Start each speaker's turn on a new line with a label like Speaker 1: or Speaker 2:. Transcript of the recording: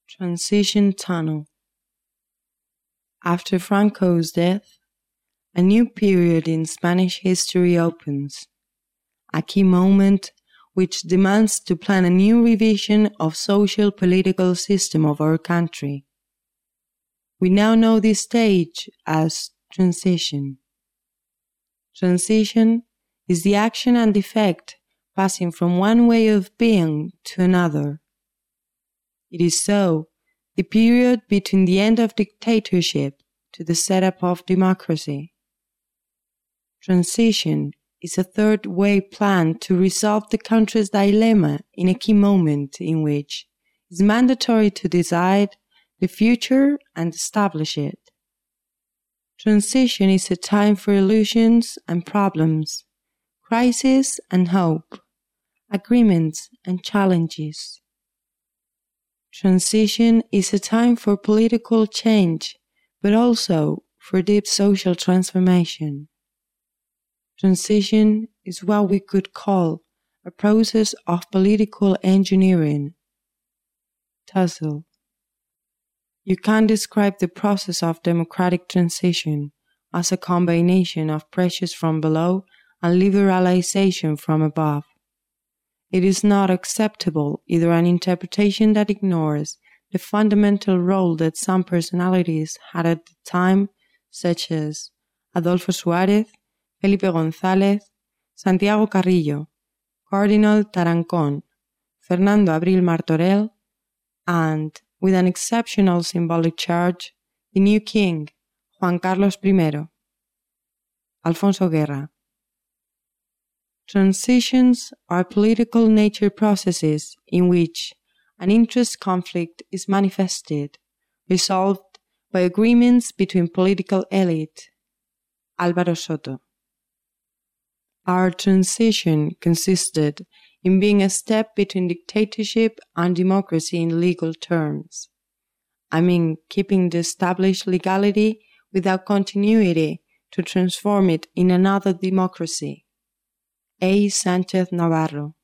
Speaker 1: Transition Tunnel. After Franco's death, a new period in Spanish history opens, a key moment which demands to plan a new revision of social-political system of our country. We now know this stage as transition. Transition is the action and effect passing from one way of being to another. It is so the period between the end of dictatorship to the setup of democracy. Transition is a third way plan to resolve the country's dilemma in a key moment in which it is mandatory to decide the future and establish it. Transition is a time for illusions and problems, crisis and hope, agreements and challenges. Transition is a time for political change, but also for deep social transformation. Transition is what we could call a process of political engineering. Tussell. You can describe the process of democratic transition as a combination of pressures from below and liberalization from above. It is not acceptable either an interpretation that ignores the fundamental role that some personalities had at the time, such as Adolfo Suárez, Felipe González, Santiago Carrillo, Cardinal Tarancón, Fernando Abril Martorell, and, with an exceptional symbolic charge, the new king, Juan Carlos I, Alfonso Guerra. Transitions are political nature processes in which an interest conflict is manifested, resolved by agreements between political elite. Álvaro Soto. Our transition consisted in being a step between dictatorship and democracy in legal terms. I mean, keeping the established legality without continuity to transform it in another democracy. A. Sánchez Navarro.